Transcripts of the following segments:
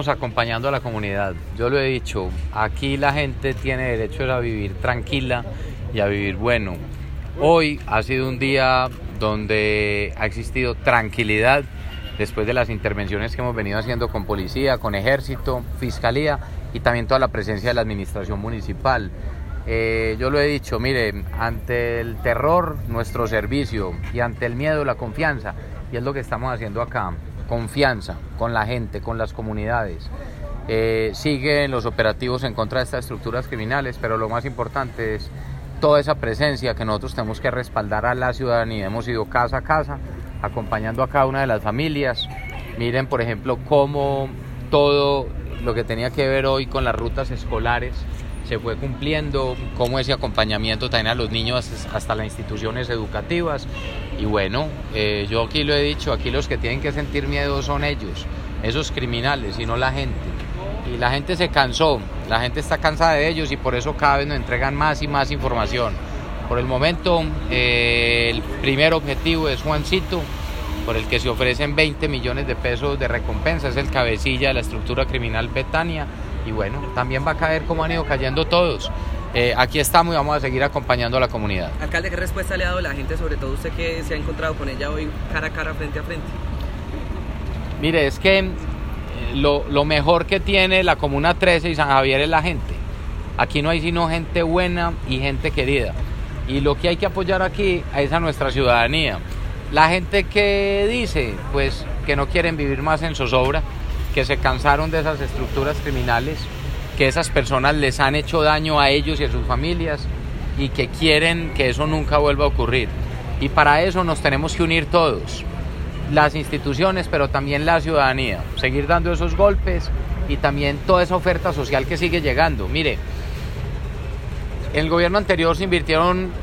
estamos acompañando a la comunidad. Yo lo he dicho, aquí la gente tiene derecho a vivir tranquila y a vivir bueno. Hoy ha sido un día donde ha existido tranquilidad después de las intervenciones que hemos venido haciendo con policía, con ejército, fiscalía y también toda la presencia de la administración municipal. Yo lo he dicho, mire, ante el terror nuestro servicio y ante el miedo la confianza, y es lo que estamos haciendo acá. Confianza con la gente, con las comunidades. Siguen los operativos en contra de estas estructuras criminales, pero lo más importante es toda esa presencia que nosotros tenemos que respaldar a la ciudadanía. Hemos ido casa a casa, acompañando a cada una de las familias. Miren, por ejemplo, cómo todo lo que tenía que ver hoy con las rutas escolares se fue cumpliendo, cómo ese acompañamiento también a los niños hasta las instituciones educativas. Y bueno, yo aquí lo he dicho, aquí los que tienen que sentir miedo son ellos, esos criminales, y no la gente. Y la gente se cansó, la gente está cansada de ellos y por eso cada vez nos entregan más y más información. Por el momento, el primer objetivo es Juancito, por el que se ofrecen 20 millones de pesos de recompensa, es el cabecilla de la estructura criminal Betania. Y bueno, también va a caer como han ido cayendo todos. Aquí estamos y vamos a seguir acompañando a la comunidad. Alcalde, ¿qué respuesta le ha dado la gente, sobre todo usted que se ha encontrado con ella hoy cara a cara, frente a frente? Mire, es que lo mejor que tiene la Comuna 13 y San Javier es la gente. Aquí no hay sino gente buena y gente querida. Y lo que hay que apoyar aquí es a nuestra ciudadanía. La gente que dice, pues, que no quieren vivir más en zozobra, que se cansaron de esas estructuras criminales, que esas personas les han hecho daño a ellos y a sus familias y que quieren que eso nunca vuelva a ocurrir. Y para eso nos tenemos que unir todos, las instituciones, pero también la ciudadanía, seguir dando esos golpes y también toda esa oferta social que sigue llegando. Mire, en el gobierno anterior se invirtieron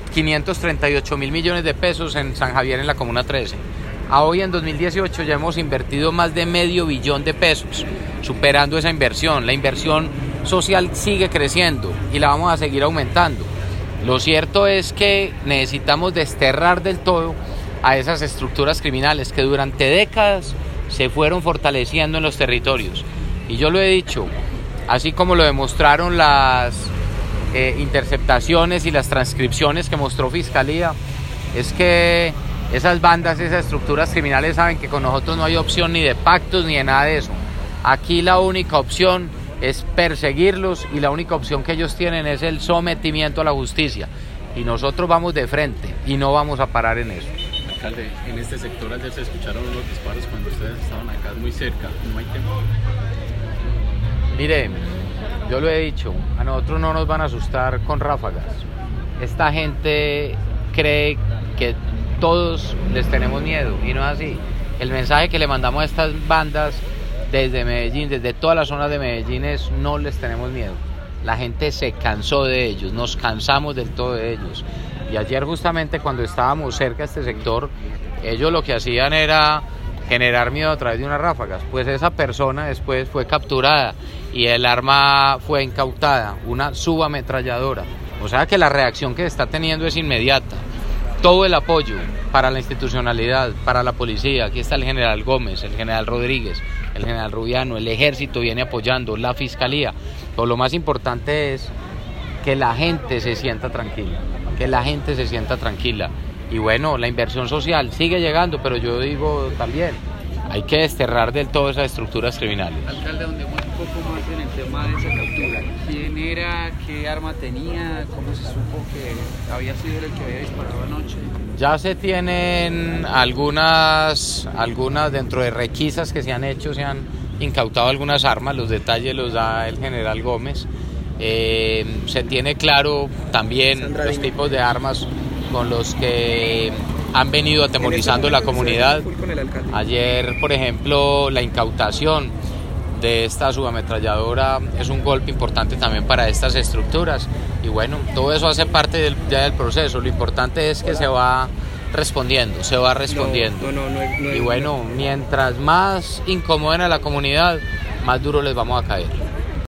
538 mil millones de pesos en San Javier, en la Comuna 13. A hoy, en 2018, ya hemos invertido más de $500 millones de pesos, superando esa inversión. La inversión social sigue creciendo y la vamos a seguir aumentando. Lo cierto es que necesitamos desterrar del todo a esas estructuras criminales que durante décadas se fueron fortaleciendo en los territorios. Y yo lo he dicho, así como lo demostraron las interceptaciones y las transcripciones que mostró Fiscalía, es que esas bandas, esas estructuras criminales saben que con nosotros no hay opción ni de pactos ni de nada de eso. Aquí la única opción es perseguirlos y la única opción que ellos tienen es el sometimiento a la justicia. Y nosotros vamos de frente y no vamos a parar en eso. Alcalde, en este sector ayer se escucharon los disparos cuando ustedes estaban acá muy cerca. ¿No hay temor? Mire, yo lo he dicho, a nosotros no nos van a asustar con ráfagas. Esta gente cree que todos les tenemos miedo y no es así. El mensaje que le mandamos a estas bandas desde Medellín, desde todas las zonas de Medellín, es: no les tenemos miedo. La gente se cansó de ellos, nos cansamos del todo de ellos. Y ayer, justamente cuando estábamos cerca de este sector, ellos lo que hacían era generar miedo a través de unas ráfagas. Pues esa persona después fue capturada y el arma fue incautada, una subametralladora. O sea que la reacción que está teniendo es inmediata. Todo el apoyo para la institucionalidad, para la policía. Aquí está el general Gómez, el general Rodríguez, el general Rubiano, el ejército viene apoyando, la fiscalía. Pero lo más importante es que la gente se sienta tranquila, que la gente se sienta tranquila. Y bueno, la inversión social sigue llegando, pero yo digo también, hay que desterrar del todo esas estructuras criminales. Alcalde, ahondemos un poco más en el tema de esa captura. ¿Quién era? ¿Qué arma tenía? ¿Cómo se supo que había sido el que había disparado anoche? Ya se tienen algunas dentro de requisas que se han hecho, se han incautado algunas armas, los detalles los da el general Gómez. Se tiene claro también los tipos de armas con los que han venido atemorizando la comunidad. Ayer, por ejemplo, la incautación de esta subametralladora es un golpe importante también para estas estructuras. Y bueno, todo eso hace parte ya del proceso. Lo importante es que se va respondiendo. Y bueno, mientras más incomoden a la comunidad, más duro les vamos a caer.